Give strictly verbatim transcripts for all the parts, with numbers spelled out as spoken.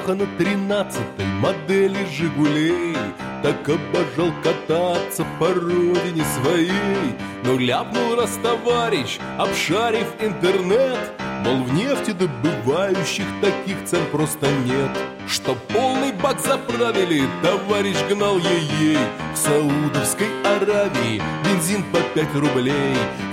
Тимоха на тринадцатой модели «Жигулей» так обожал кататься по родине своей. Но ляпнул раз товарищ, обшарив интернет, мол, в нефтедобывающих таких цен просто нет. Что полный бак заправили, товарищ гнал ей-ей. В Саудовской Аравии бензин по пять рублей. В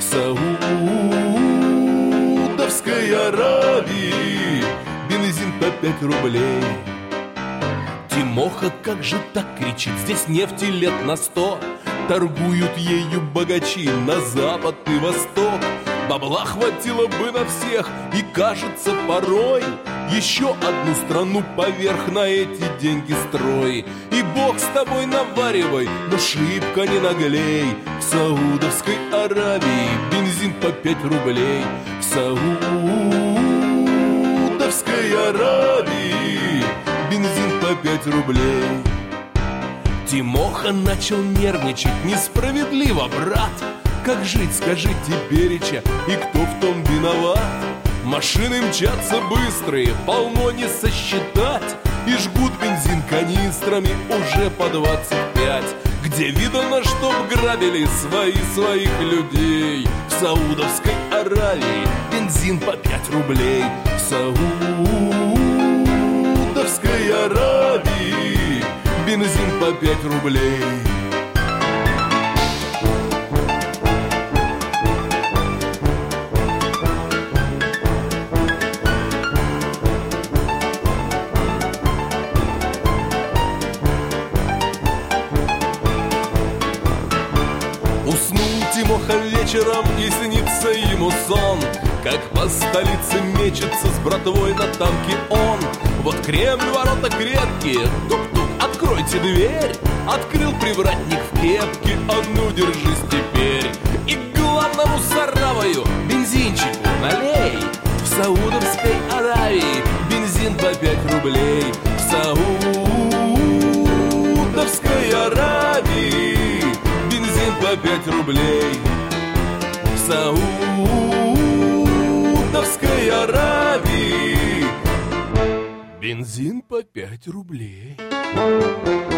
Саудовской Аравии бензин по пять рублей. Тимоха, как же так, кричит, здесь нефти лет на сто. Торгуют ею богачи на запад и восток. Бабла хватило бы на всех, и кажется порой еще одну страну поверх на эти деньги строй. И бог с тобой наваривай, но шибко не наглей. В Саудовской Аравии бензин по пять рублей. В Саудовской Аравии бензин по пять рублей. Тимоха начал нервничать, несправедливо, брат. Как жить, скажи тепереча, и кто в том виноват? Машины мчатся быстрые, полно не сосчитать, и жгут бензин канистрами уже по двадцать пять. Где видано, чтоб грабили свои своих людей? В Саудовской Аравии бензин по пять рублей. В Саудовской Аравии бензин по пять рублей. Тимоха вечером, и снится ему сон, как по столице мечется с братвой на танке он. Вот Кремль, ворота крепкие, тук-тук, откройте дверь. Открыл привратник в кепке, а ну держись теперь. И к главному саравою бензинчику налей. В Саудовской Аравии бензин по пять рублей. В Саудовской Аравии бензин по пять рублей. В Саудовской Аравии бензин по пять рублей.